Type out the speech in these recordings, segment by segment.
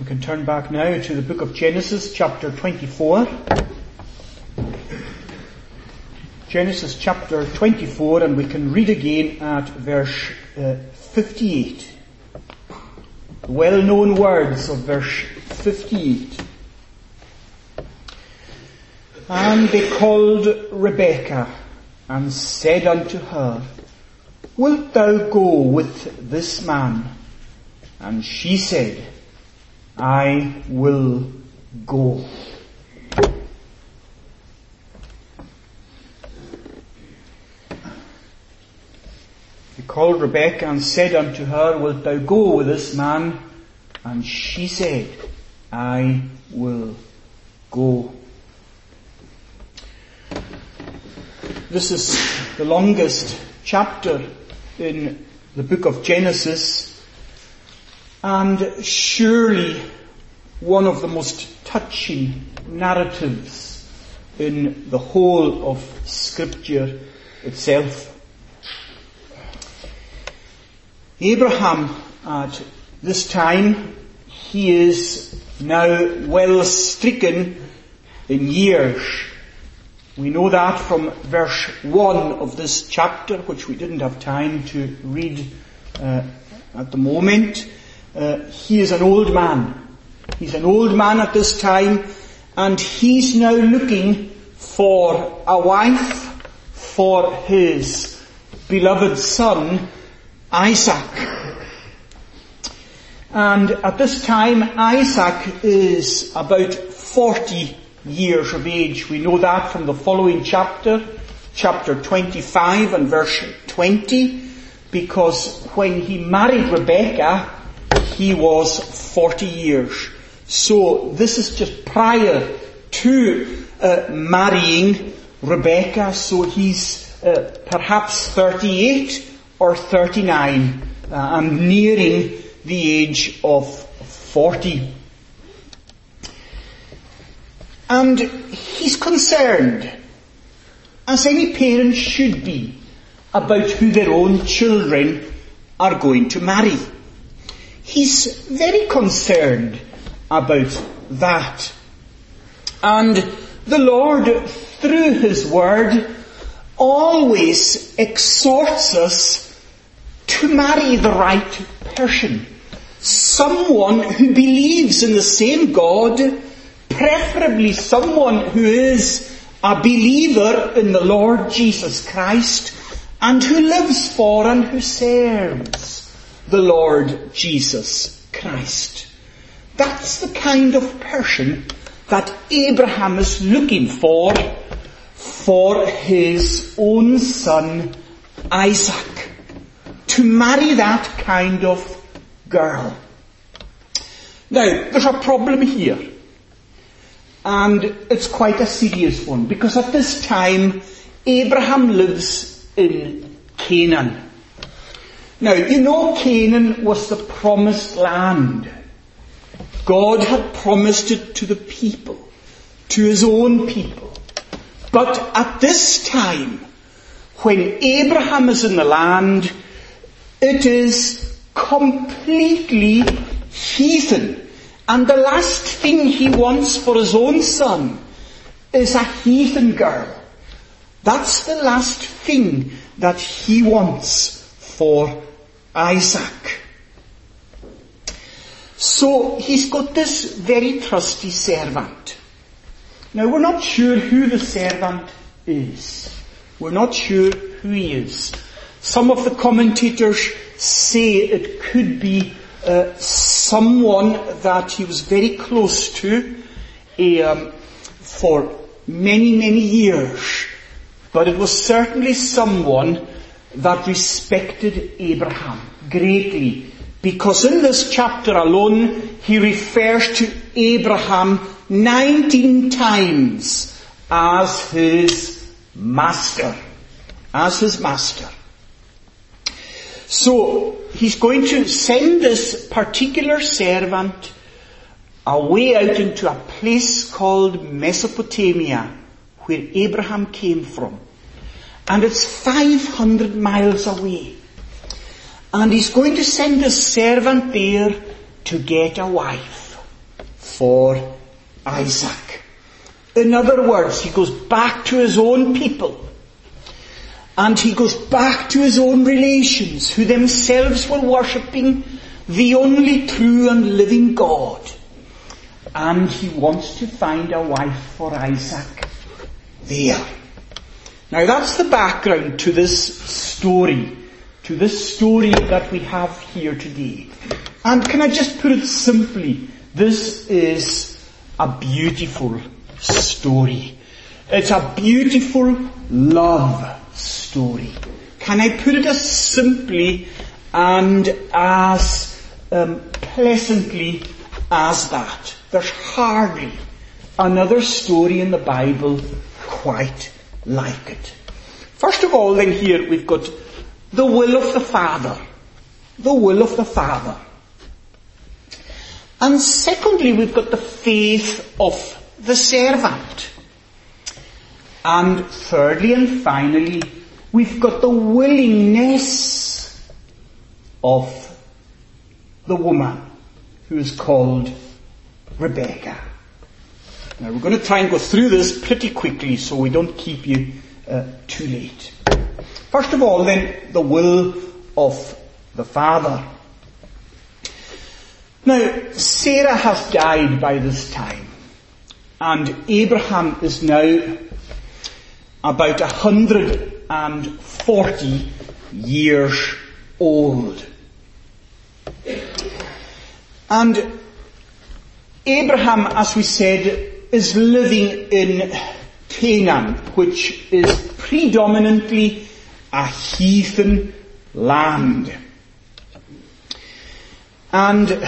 We can turn back now to the book of Genesis, chapter 24. Genesis chapter 24, and we can read again at verse 58. The well-known words of verse 58. And they called Rebekah and said unto her, Wilt thou go with this man? And she said, I will go. He called Rebekah and said unto her, Wilt thou go with this man? And she said, I will go. This is the longest chapter in the book of Genesis, and surely one of the most touching narratives in the whole of Scripture itself. Abraham, at this time, he is now well stricken in years. We know that from verse 1 of this chapter, which we didn't have time to read at the moment. He is an old man. He's an old man at this time, and he's now looking for a wife for his beloved son, Isaac. And at this time, Isaac is about 40 years of age. We know that from the following chapter, chapter 25 and verse 20, because when he married Rebekah, he was 40 years. So this is just prior to marrying Rebekah, so he's perhaps 38 or 39, and nearing the age of 40. And he's concerned, as any parent should be, about who their own children are going to marry. He's very concerned about that. And the Lord, through His Word, always exhorts us to marry the right person. Someone who believes in the same God, preferably someone who is a believer in the Lord Jesus Christ, and who lives for and who serves the Lord Jesus Christ. That's the kind of person that Abraham is looking for his own son Isaac. To marry that kind of girl. Now, there's a problem here. And it's quite a serious one, because at this time, Abraham lives in Canaan. Now, you know, Canaan was the promised land. God had promised it to the people, to His own people. But at this time, when Abraham is in the land, it is completely heathen. And the last thing he wants for his own son is a heathen girl. That's the last thing that he wants for Isaac. So he's got this very trusty servant. Now, we're not sure who the servant is. We're not sure who he is. Some of the commentators say it could be someone that he was very close to for many, many years. But it was certainly someone that respected Abraham greatly. Because in this chapter alone, he refers to Abraham 19 times as his master. As his master. So, he's going to send this particular servant away out into a place called Mesopotamia, where Abraham came from. And it's 500 miles away. And he's going to send his servant there to get a wife. for Isaac. In other words, he goes back to his own people. And he goes back to his own relations, who themselves were worshipping the only true and living God. And he wants to find a wife for Isaac there. Now that's the background to this story that we have here today. And can I just put it simply, this is a beautiful story. It's a beautiful love story. Can I put it as simply and as pleasantly as that? There's hardly another story in the Bible quite like it. First of all, then, here we've got the will of the Father. The will of the Father. And secondly, we've got the faith of the servant. And thirdly and finally, we've got the willingness of the woman who is called Rebecca. Now we're going to try and go through this pretty quickly so we don't keep you too late. First of all, then, the will of the Father. Now, Sarah has died by this time, and Abraham is now about 140 years old. And Abraham, as we said, is living in Canaan, which is predominantly a heathen land. And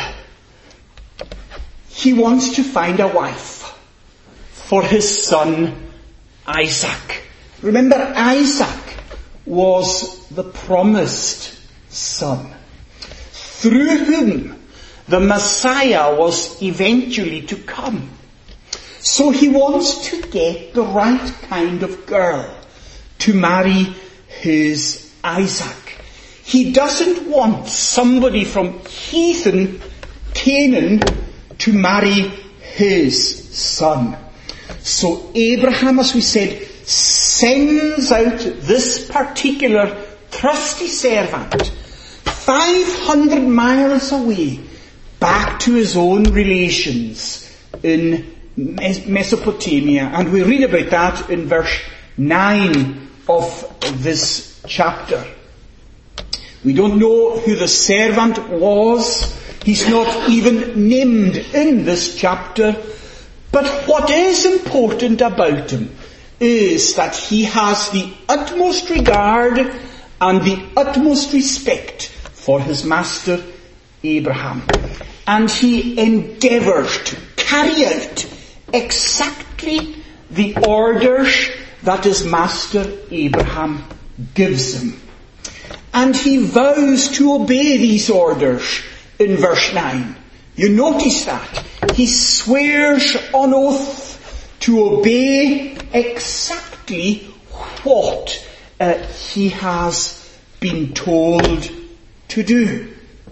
he wants to find a wife for his son Isaac. Remember, Isaac was the promised son, through whom the Messiah was eventually to come. So he wants to get the right kind of girl to marry his Isaac. He doesn't want somebody from heathen Canaan to marry his son. So Abraham, as we said, sends out this particular trusty servant 500 miles away back to his own relations in Mesopotamia. And we read about that in verse 9 of this chapter. We don't know who the servant was. He's not even named in this chapter. But what is important about him is that he has the utmost regard and the utmost respect for his master Abraham. And he endeavours to carry out exactly the orders that his master Abraham gives him. And he vows to obey these orders in verse 9. You notice that. He swears on oath to obey exactly what he has been told to do.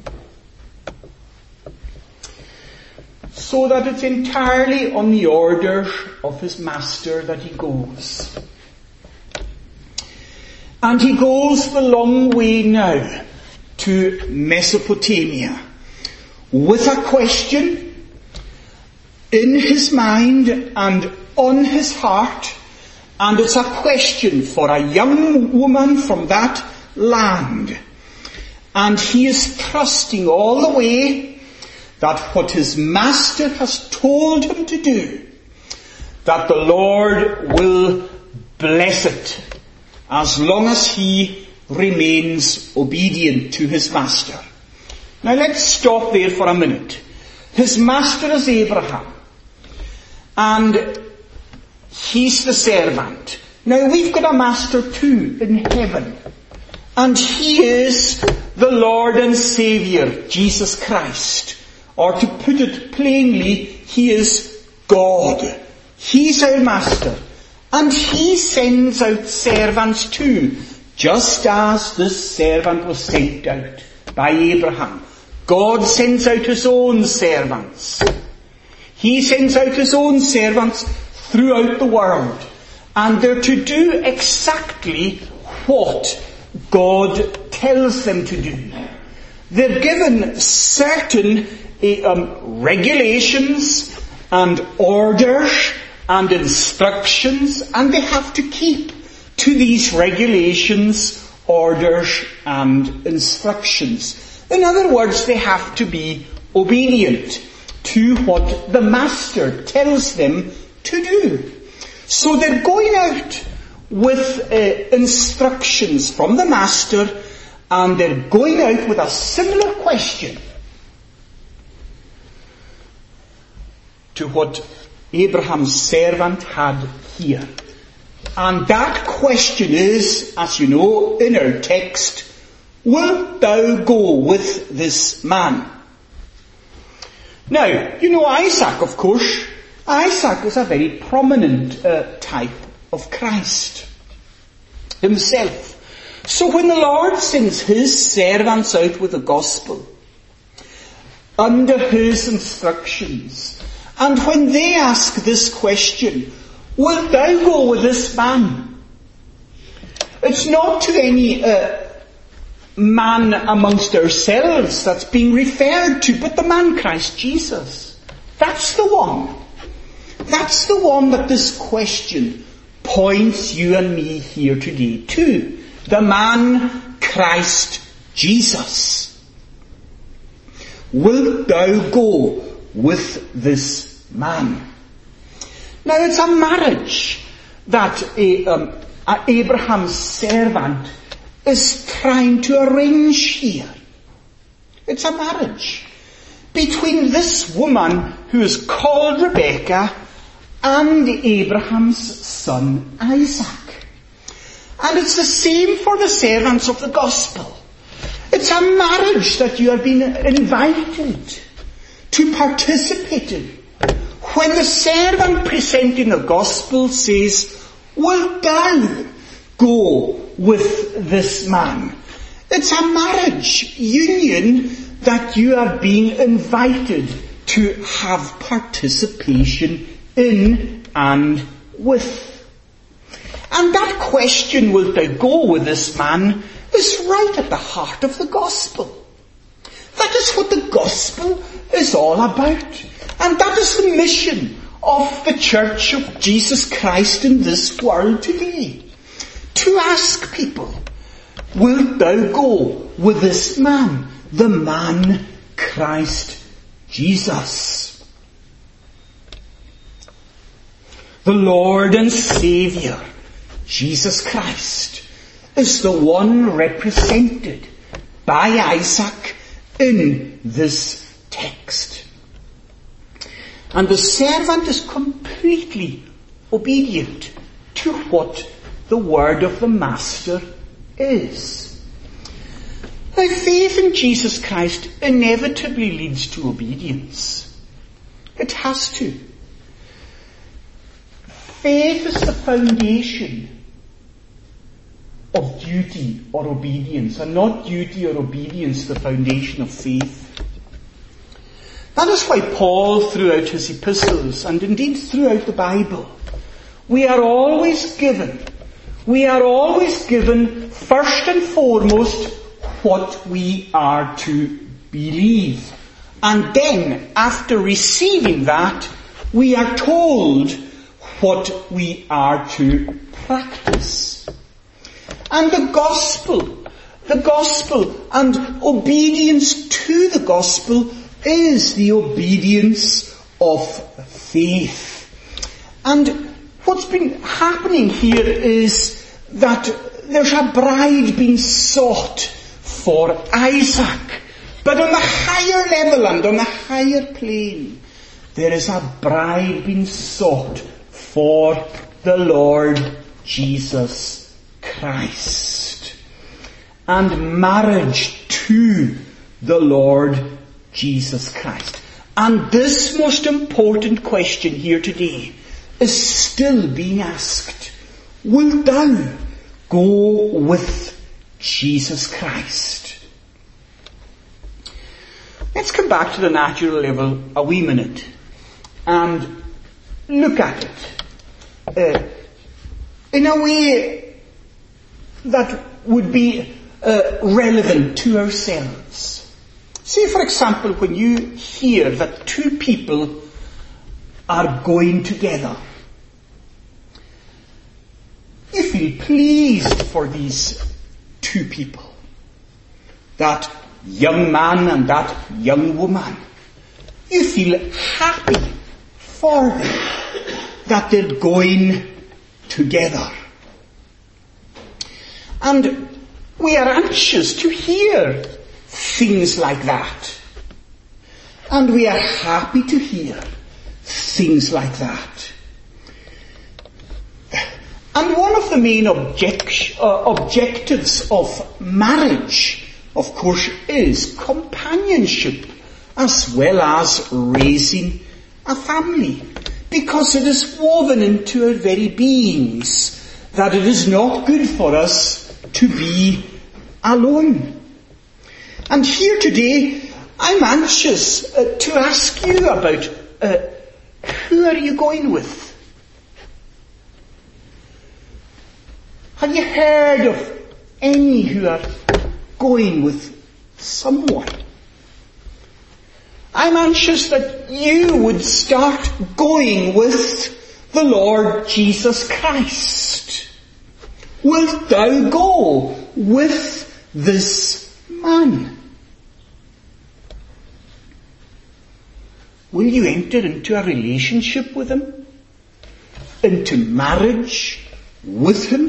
So that it's entirely on the orders of his master that he goes. And he goes the long way now to Mesopotamia with a question in his mind and on his heart, and it's a question for a young woman from that land. And he is trusting all the way that what his master has told him to do, that the Lord will bless it, as long as he remains obedient to his master. Now let's stop there for a minute. His master is Abraham, and he's the servant. Now we've got a master too in heaven, and he is the Lord and Saviour, Jesus Christ. Or to put it plainly, he is God. He's our master. And he sends out servants too, just as this servant was sent out by Abraham. God sends out his own servants. He sends out his own servants throughout the world, and they're to do exactly what God tells them to do. They're given certain regulations and orders and instructions, and they have to keep to these regulations, orders and instructions. In other words, they have to be obedient to what the Master tells them to do. So they're going out with instructions from the Master, and they're going out with a similar question to what Abraham's servant had here. And that question is, as you know in our text, wilt thou go with this man? Now, you know Isaac, of course. Isaac is a very prominent type of Christ himself. So when the Lord sends his servants out with the gospel, under his instructions, and when they ask this question, wilt thou go with this man? It's not to any man amongst ourselves that's being referred to, but the man Christ Jesus. That's the one. That's the one that this question points you and me here today to. The man Christ Jesus. Wilt thou go with this man? Now it's a marriage that Abraham's servant is trying to arrange here. It's a marriage between this woman who is called Rebecca and Abraham's son Isaac. And it's the same for the servants of the gospel. It's a marriage that you have been invited to participate in. When the servant presenting the gospel says, wilt thou go with this man? It's a marriage union that you are being invited to have participation in and with. And that question, wilt thou go with this man, is right at the heart of the gospel. That is what the gospel is all about. And that is the mission of the Church of Jesus Christ in this world today. To ask people, wilt thou go with this man, the man Christ Jesus? The Lord and Saviour, Jesus Christ, is the one represented by Isaac in this text. And the servant is completely obedient to what the word of the Master is. Now, faith in Jesus Christ inevitably leads to obedience. It has to. Faith is the foundation of duty or obedience, and not duty or obedience the foundation of faith. That is why Paul, throughout his epistles, and indeed throughout the Bible, we are always given first and foremost what we are to believe. And then, after receiving that, we are told what we are to practice. And the gospel and obedience to the gospel is the obedience of faith. And what's been happening here is that there's a bride being sought for Isaac. But on the higher level and on the higher plane, there is a bride being sought for the Lord Jesus Christ. And marriage to the Lord Jesus Christ. And this most important question here today is still being asked. Wilt thou go with Jesus Christ? Let's come back to the natural level a wee minute. and look at it in a way that would be relevant to ourselves. Say, for example, when you hear that two people are going together, you feel pleased for these two people, that young man and that young woman. You feel happy for them that they're going together. And we are anxious to hear things like that. And we are happy to hear things like that. And one of the main objectives of marriage, of course, is companionship as well as raising a family. Because it is woven into our very beings that it is not good for us to be alone. And here today, I'm anxious to ask you about who are you going with? Have you heard of any who are going with someone? I'm anxious that you would start going with the Lord Jesus Christ. Wilt thou go with this man? Will you enter into a relationship with him? Into marriage with him?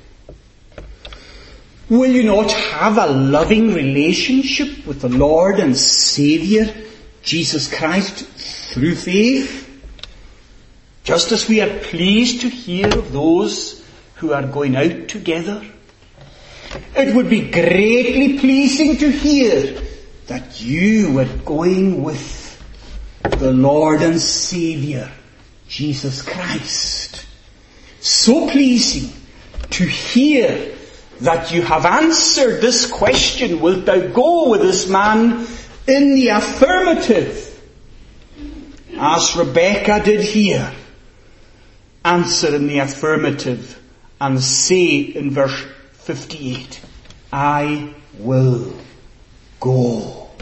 Will you not have a loving relationship with the Lord and Saviour, Jesus Christ, through faith? Just as we are pleased to hear of those who are going out together, it would be greatly pleasing to hear that you were going with the Lord and Saviour, Jesus Christ. So pleasing to hear that you have answered this question, wilt thou go with this man, in the affirmative, as Rebecca did here. Answer in the affirmative and say in verse 58, I will go.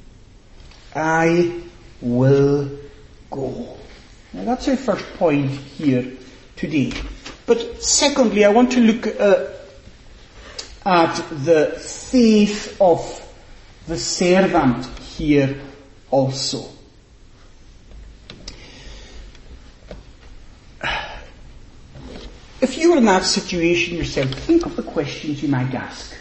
I will go. Now that's our first point here today. But secondly, I want to look at the faith of the servant here also. If you were in that situation yourself, think of the questions you might ask.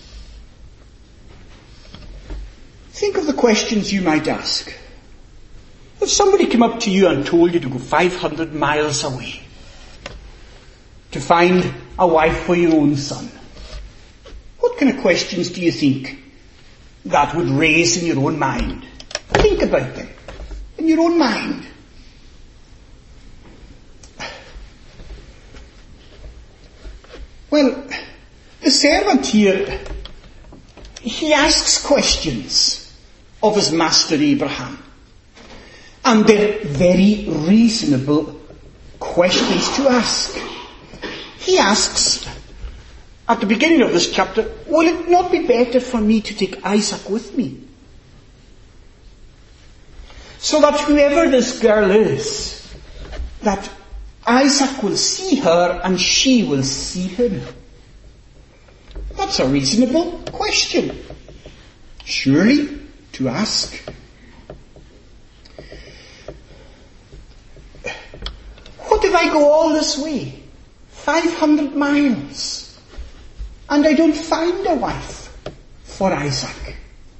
Think of the questions you might ask. If somebody came up to you and told you to go 500 miles away to find a wife for your own son, what kind of questions do you think that would raise in your own mind? Think about them in your own mind. Well, the servant here, he asks questions of his master Abraham. And they're very reasonable questions to ask. He asks, at the beginning of this chapter, will it not be better for me to take Isaac with me? So that whoever this girl is, that Isaac will see her and she will see him. That's a reasonable question, surely, to ask. What if I go all this way, 500 miles, and I don't find a wife for Isaac?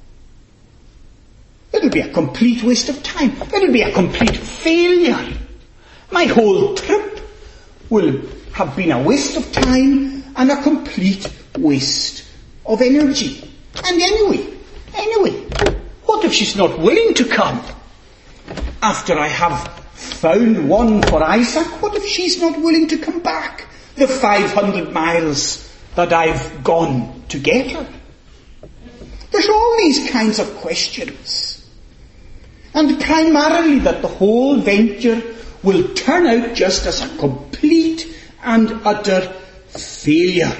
It'll be a complete waste of time. It'll be a complete failure. My whole trip will have been a waste of time and a complete waste of energy. And anyway, what if she's not willing to come? After I have found one for Isaac, what if she's not willing to come back the 500 miles that I've gone to get her? There's all these kinds of questions. And primarily that the whole venture will turn out just as a complete and utter failure.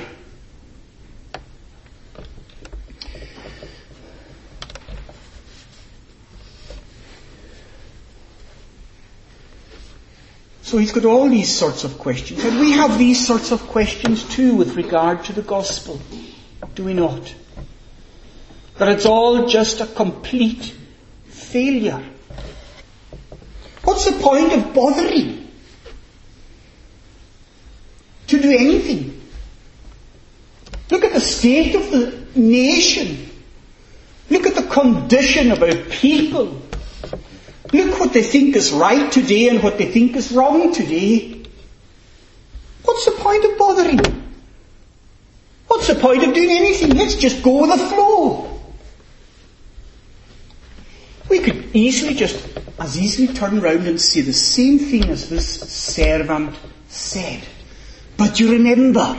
So he's got all these sorts of questions. And we have these sorts of questions too with regard to the gospel. Do we not? That it's all just a complete failure. What's the point of bothering to do anything? Look at the state of the nation. Look at the condition of our people. Look what they think is right today and what they think is wrong today. What's the point of bothering? What's the point of doing anything? Let's just go with the flow. We could as easily turn around and say the same thing as this servant said. But you remember,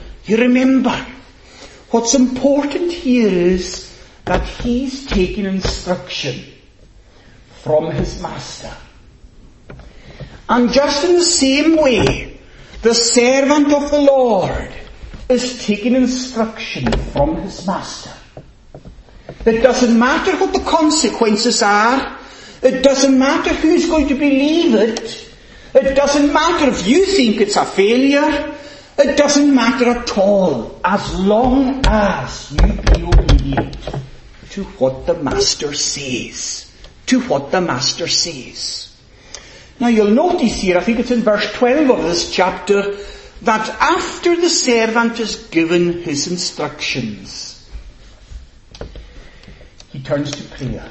what's important here is that he's taking instruction from his master. And just in the same way, the servant of the Lord is taking instruction from his master. It doesn't matter what the consequences are. It doesn't matter who's going to believe it. It doesn't matter if you think it's a failure. It doesn't matter at all, as long as you be obedient to what the master says. To what the master says. Now you'll notice here, I think it's in verse 12 of this chapter, that after the servant is given his instructions, he turns to prayer.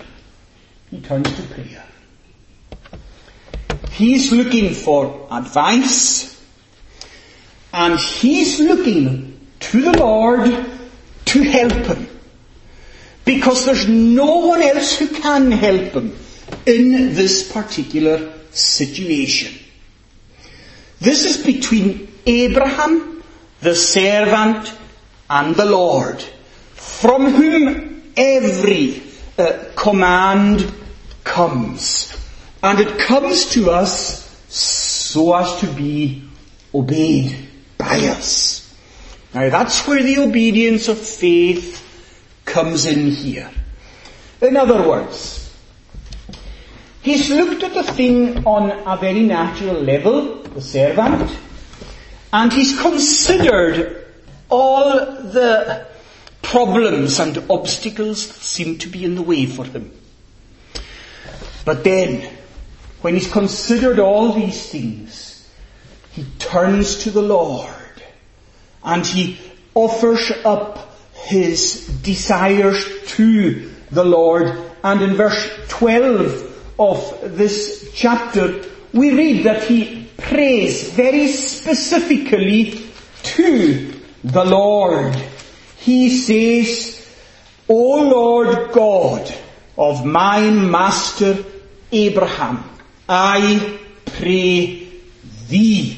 He's looking for advice, and he's looking to the Lord to help him. Because there's no one else who can help him in this particular situation. This is between Abraham, the servant, and the Lord, from whom every command comes. And it comes to us so as to be obeyed by us. Now that's where the obedience of faith comes in here. In other words, he's looked at the thing on a very natural level, the servant, and he's considered all the problems and obstacles that seem to be in the way for him. But then, when he's considered all these things, he turns to the Lord and he offers up his desires to the Lord. And in verse 12 of this chapter, we read that he prays very specifically to the Lord. He says, O Lord God of my master Abraham, I pray thee,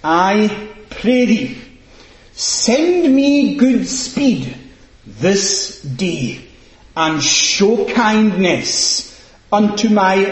send me good speed this day, and show kindness unto my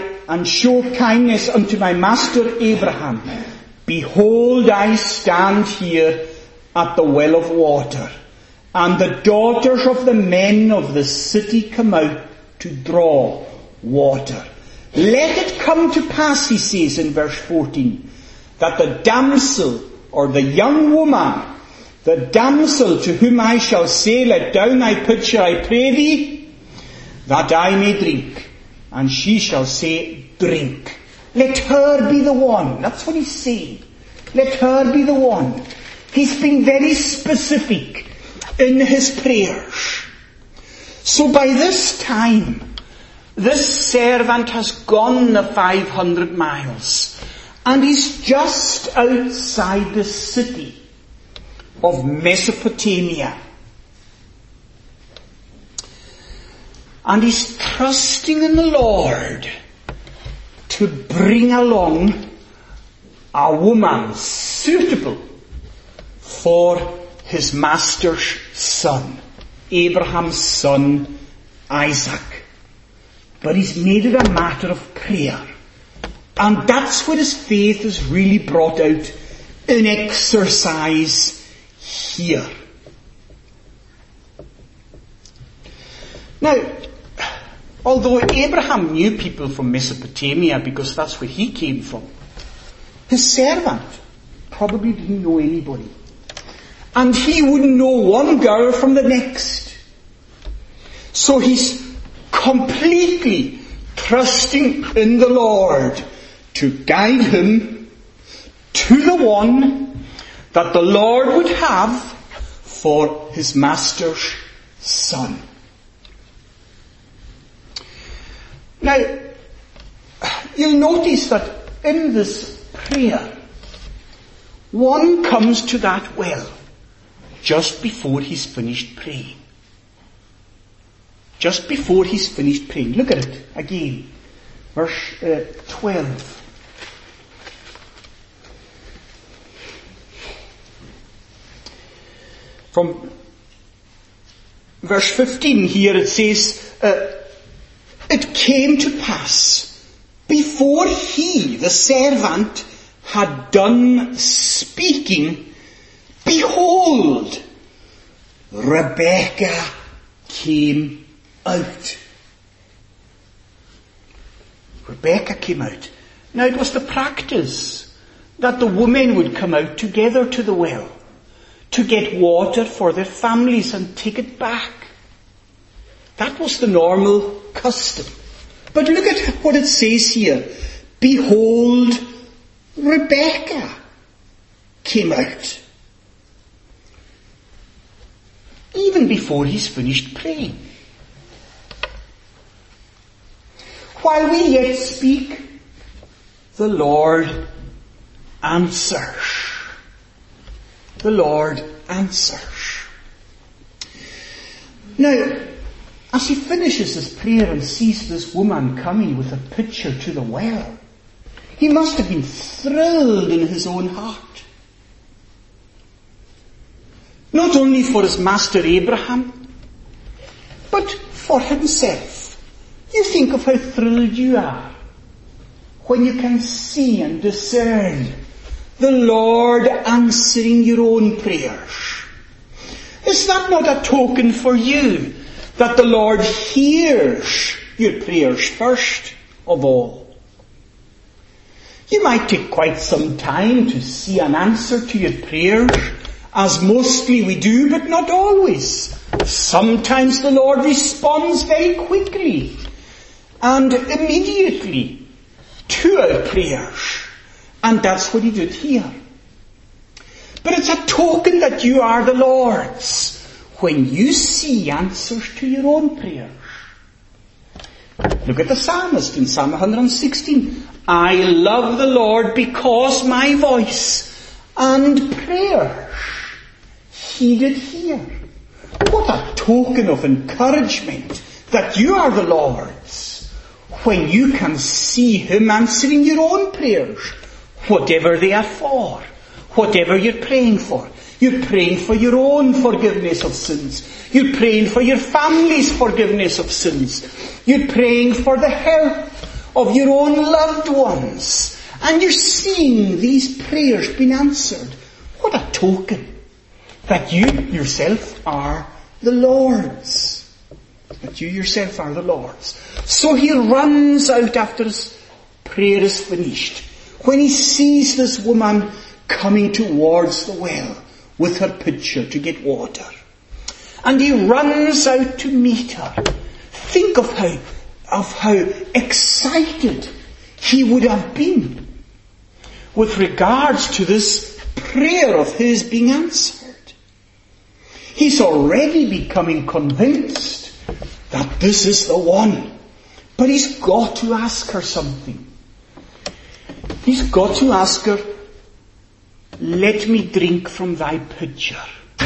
master Abraham. Behold, I stand here at the well of water, and the daughters of the men of the city come out to draw water. Let it come to pass, he says in verse 14, that the damsel or the young woman, the damsel to whom I shall say, let down thy pitcher, I pray thee, that I may drink. And she shall say, drink. Let her be the one. That's what he's saying. Let her be the one. He's been very specific in his prayers. So by this time, this servant has gone the 500 miles, and he's just outside the city of Mesopotamia. And he's trusting in the Lord to bring along a woman suitable for his master's son, Abraham's son, Isaac. but he's made it a matter of prayer. And that's where his faith is really brought out in exercise here. Now, although Abraham knew people from Mesopotamia because that's where he came from, his servant probably didn't know anybody. And he wouldn't know one girl from the next. So he's completely trusting in the Lord to guide him to the one that the Lord would have for his master's son. Now, you'll notice that in this prayer, one comes to that well just before he's finished praying. Just before he's finished praying. Look at it again. Verse 12. From verse 15 here it says, it came to pass, before he, the servant, had done speaking, behold, Rebekah came out. Rebekah came out. Now it was the practice that the women would come out together to the well to get water for their families and take it back. That was the normal custom. But look at what it says here. Behold, Rebekah came out. Even before he's finished praying. While we yet speak, the Lord answers. The Lord answers. Now, as he finishes his prayer and sees this woman coming with a pitcher to the well, he must have been thrilled in his own heart. Not only for his master Abraham, but for himself. You think of how thrilled you are when you can see and discern the Lord answering your own prayers. Is that not a token for you that the Lord hears your prayers first of all? You might take quite some time to see an answer to your prayers, as mostly we do, but not always. Sometimes the Lord responds very quickly and immediately to our prayers. And that's what he did here. But it's a token that you are the Lord's when you see answers to your own prayers. Look at the psalmist in Psalm 116. I love the Lord because my voice and prayers he did hear. What a token of encouragement that you are the Lord's when you can see him answering your own prayers, whatever they are for, whatever you're praying for. You're praying for your own forgiveness of sins. You're praying for your family's forgiveness of sins. You're praying for the health of your own loved ones. And you're seeing these prayers being answered. What a token that you yourself are the Lord's. That you yourself are the Lord's. So he runs out after his prayer is finished, when he sees this woman coming towards the well with her pitcher to get water. And he runs out to meet her. Think of how excited he would have been with regards to this prayer of his being answered. He's already becoming convinced that this is the one. But he's got to ask her something. He's got to ask her, let me drink from thy pitcher.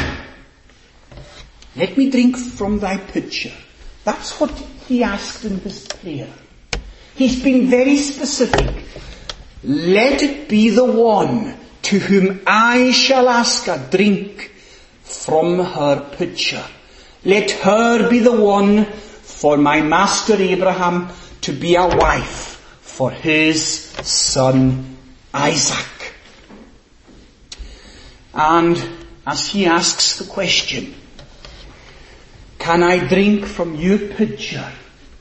Let me drink from thy pitcher. That's what he asked in his prayer. He's been very specific. Let it be the one to whom I shall ask a drink from her pitcher. Let her be the one for my master Abraham to be a wife for his son Isaac. And as he asks the question, can I drink from your pitcher?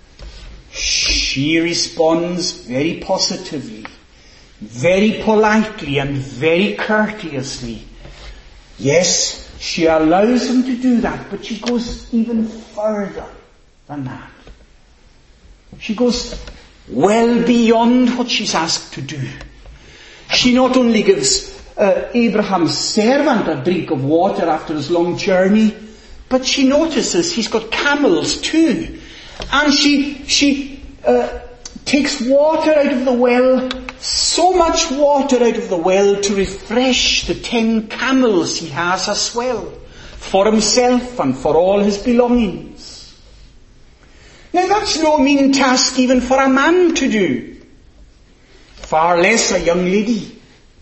She responds very positively, very politely and very courteously. Yes, she allows him to do that, but she goes even further than that. She goes well beyond what she's asked to do. She not only gives Abraham's servant a drink of water after his long journey, but she notices he's got camels too. And she takes water out of the well, so much water out of the well to refresh the 10 camels he has as well, for himself and for all his belongings. Now that's no mean task even for a man to do, far less a young lady.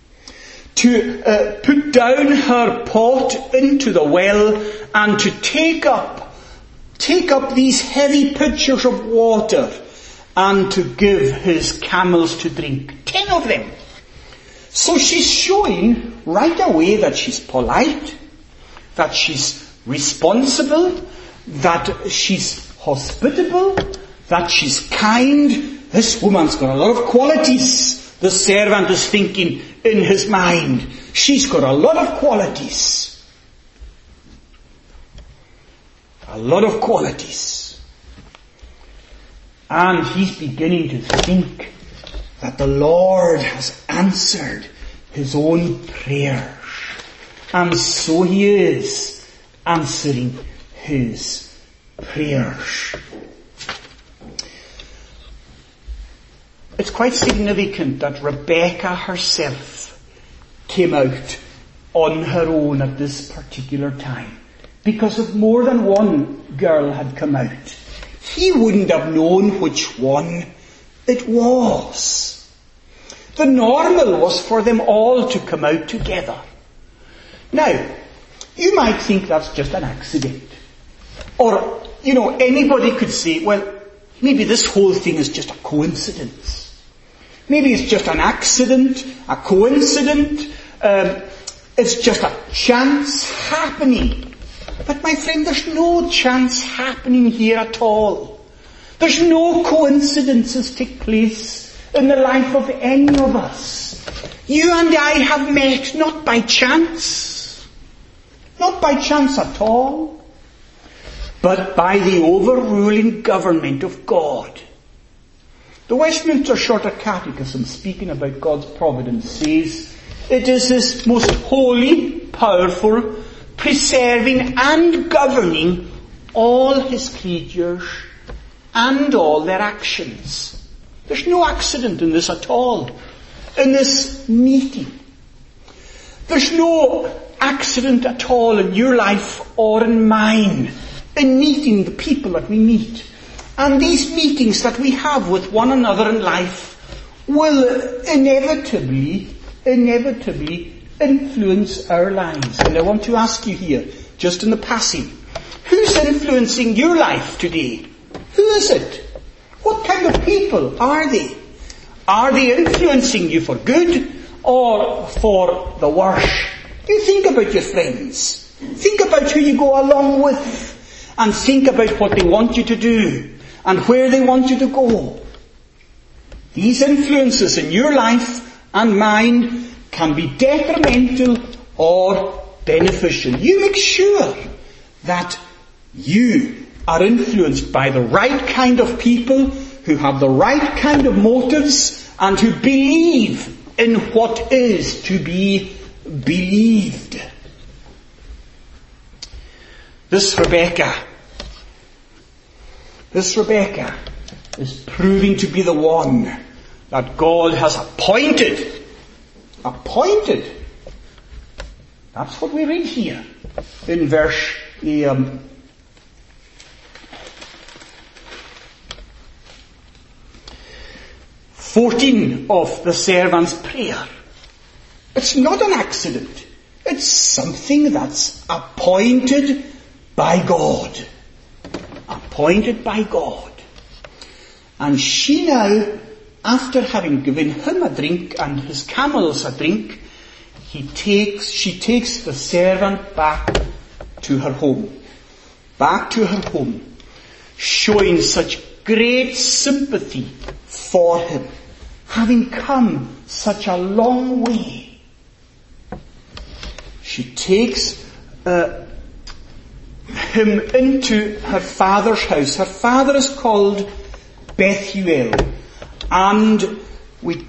To put down her pot into the well and to take up these heavy pitchers of water and to give his camels to drink. 10 of them. So she's showing right away that she's polite, that she's responsible, that she's hospitable, that she's kind. This woman's got a lot of qualities. The servant is thinking in his mind. She's got a lot of qualities. A lot of qualities. And he's beginning to think that the Lord has answered his own prayers. And so he is answering his prayers. It's quite significant that Rebecca herself came out on her own at this particular time, because if more than one girl had come out, he wouldn't have known which one it was. The normal was for them all to come out together. Now, you might think that's just an accident. Or, anybody could say, well, maybe this whole thing is just a coincidence. Maybe it's just an accident, a coincidence. It's just a chance happening. But my friend, there's no chance happening here at all. There's no coincidences take place in the life of any of us. You and I have met not by chance. Not by chance at all. But by the overruling government of God. The Westminster Shorter Catechism, speaking about God's providence, says, it is his most holy, powerful, preserving and governing all his creatures and all their actions. There's no accident in this at all, in this meeting. There's no accident at all in your life or in mine, in meeting the people that we meet. And these meetings that we have with one another in life will inevitably influence our lives. And I want to ask you here, just in the passing, who's influencing your life today? Who is it? What kind of people are they? Are they influencing you for good or for the worse? You think about your friends. Think about who you go along with. And think about what they want you to do. And where they want you to go. These influences in your life and mine can be detrimental or beneficial. You make sure that you are influenced by the right kind of people who have the right kind of motives and who believe in what is to be believed. This Rebecca is proving to be the one that God has appointed. Appointed. That's what we read here in verse 14 of the servant's prayer. It's not an accident. It's something that's appointed by God. Appointed by God. And she now, after having given him a drink and his camels a drink, she takes the servant back to her home. Back to her home, showing such great sympathy for him, having come such a long way. She takes him into her father's house. Her father is called Bethuel, and we're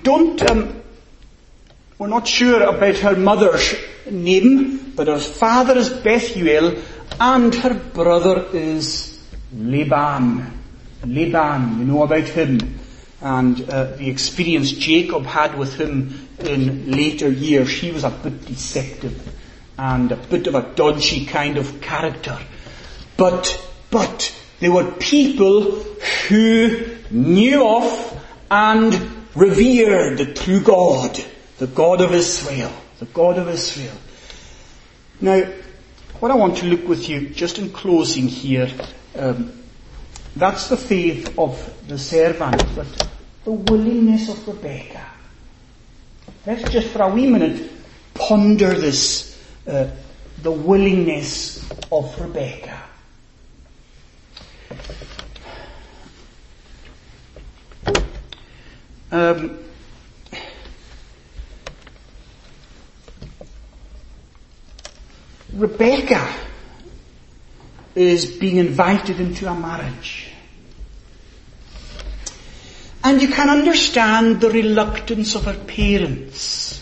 not sure about her mother's name, but her father is Bethuel, and her brother is Laban. Laban, you know about him, and the experience Jacob had with him in later years. He was a bit deceptive and a bit of a dodgy kind of character. But they were people who knew of and revered the true God, the God of Israel, the God of Israel. Now, what I want to look with you just in closing here, that's the faith of the servant, but the willingness of Rebecca. Let's just for a wee minute ponder this, the willingness of Rebecca. Rebecca is being invited into a marriage. And you can understand the reluctance of her parents.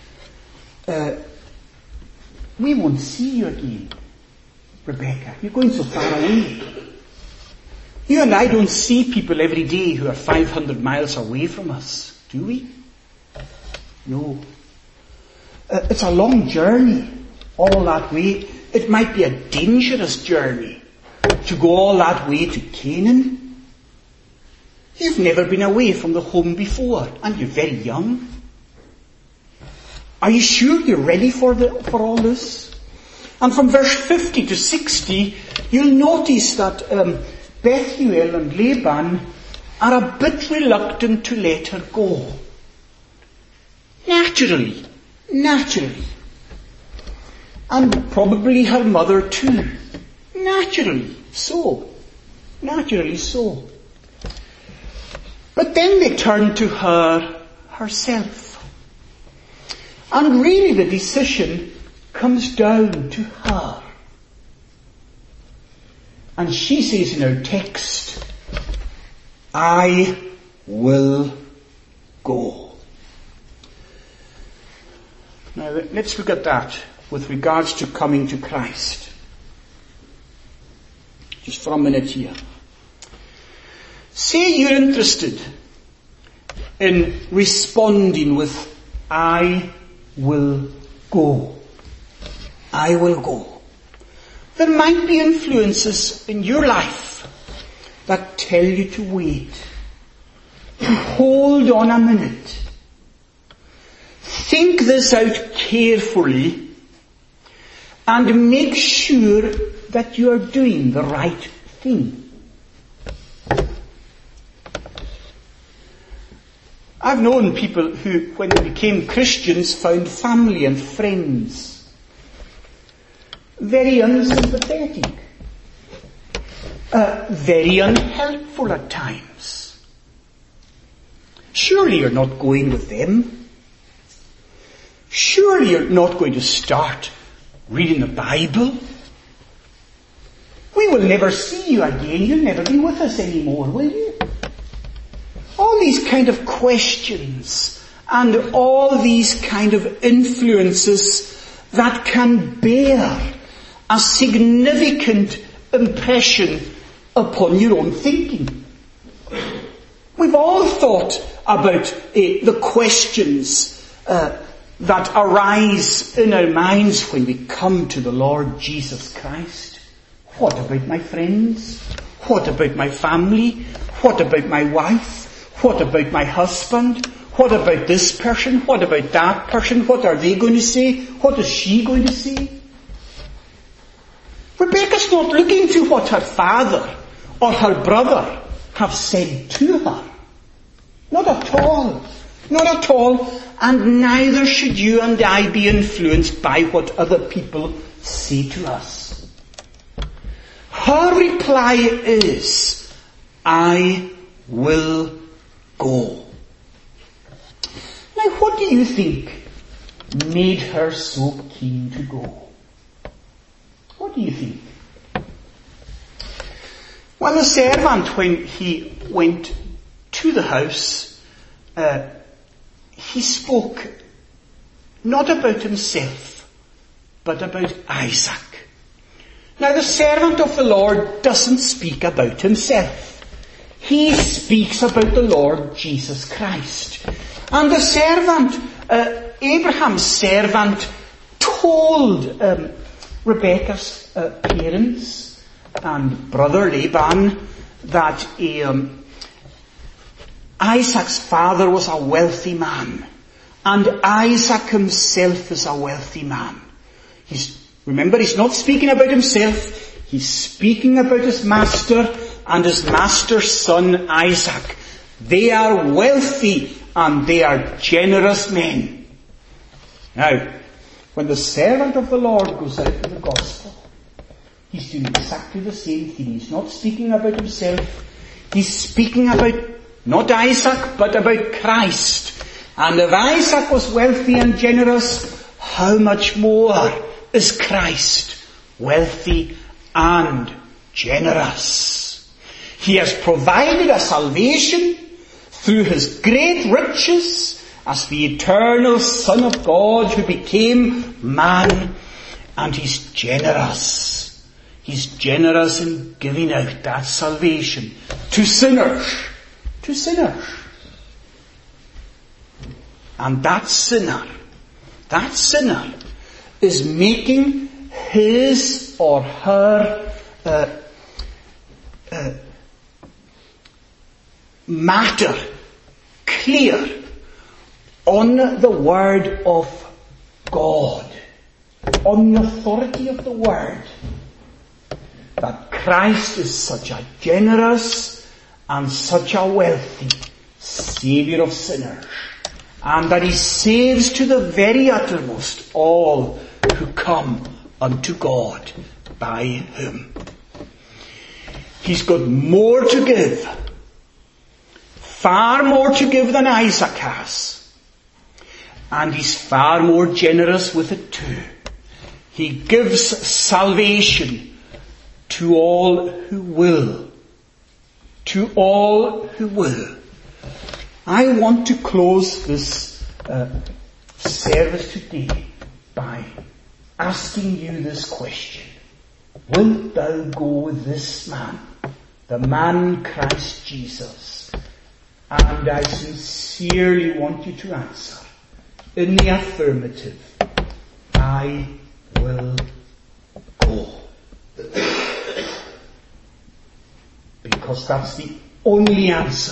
We won't see you again, Rebecca. You're going so far away. You and I don't see people every day who are 500 miles away from us, do we? No. It's a long journey, all that way. It might be a dangerous journey to go all that way to Canaan. You've never been away from the home before, and you're very young. Are you sure you're ready for all this? And from verse 50 to 60, you'll notice that Bethuel and Laban are a bit reluctant to let her go. Naturally. And probably her mother too. Naturally so. But then they turn to her herself. And really the decision comes down to her. And she says in our text, I will go. Now let's look at that with regards to coming to Christ. Just for a minute here. Say you're interested in responding with, I will go. I will go. There might be influences in your life that tell you to wait. To hold on a minute. Think this out carefully and make sure that you are doing the right thing. I've known people who, when they became Christians, found family and friends very unsympathetic, very unhelpful at times. Surely you're not going with them. Surely you're not going to start reading the Bible. We will never see you again. You'll never be with us anymore, will you? All these kind of questions and all these kind of influences that can bear a significant impression upon your own thinking. We've all thought about the questions that arise in our minds when we come to the Lord Jesus Christ. What about my friends? What about my family? What about my wife? What about my husband? What about this person? What about that person? What are they going to say? What is she going to say? Rebecca's not looking to what her father or her brother have said to her. Not at all. Not at all. And neither should you and I be influenced by what other people say to us. Her reply is, I will go. Now, what do you think made her so keen to go? What do you think? Well, the servant, when he went to the house, he spoke not about himself, but about Isaac. Now, the servant of the Lord doesn't speak about himself. He speaks about the Lord Jesus Christ. And the servant, Abraham's servant, told Rebekah's parents and brother Laban that Isaac's father was a wealthy man, and Isaac himself is a wealthy man. Remember, he's not speaking about himself. He's speaking about his master and his master's son Isaac. They are wealthy and they are generous men. Now, when the servant of the Lord goes out with the gospel, he's doing exactly the same thing. He's not speaking about himself. He's speaking about not Isaac, but about Christ. And if Isaac was wealthy and generous, how much more is Christ wealthy and generous? He has provided a salvation through his great riches as the eternal Son of God who became man, and he's generous. He's generous in giving out that salvation to sinners. To sinners. And that sinner is making his or her matter clear on the Word of God, on the authority of the Word, that Christ is such a generous and such a wealthy Saviour of sinners, and that he saves to the very uttermost all who come unto God by him. He's got more to give, far more to give than Isaac has, and he's far more generous with it too. He gives salvation to all who will. To all who will. I want to close this service today by asking you this question. Wilt thou go with this man, the man Christ Jesus? And I sincerely want you to answer in the affirmative. I will go. Because that's the only answer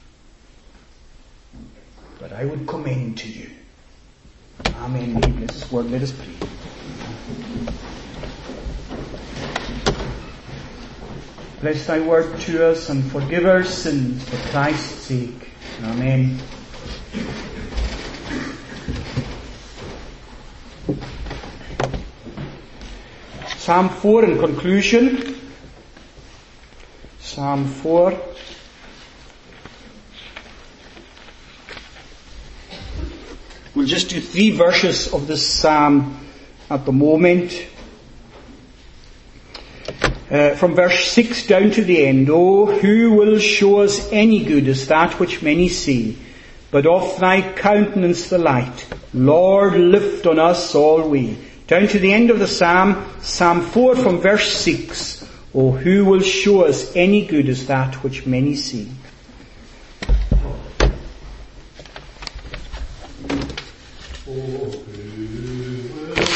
that I would commend to you. Amen. May He bless His word. Let us pray. Bless thy word to us and forgive our sins for Christ's sake. Amen. Psalm 4 in conclusion. Psalm 4. We'll just do 3 verses of this psalm at the moment. From verse 6 down to the end. Oh, who will show us any good as that which many see? But of thy countenance the light. Lord, lift on us alway. Down to the end of the psalm, Psalm 4 from verse 6. Oh, who will show us any good as that which many see?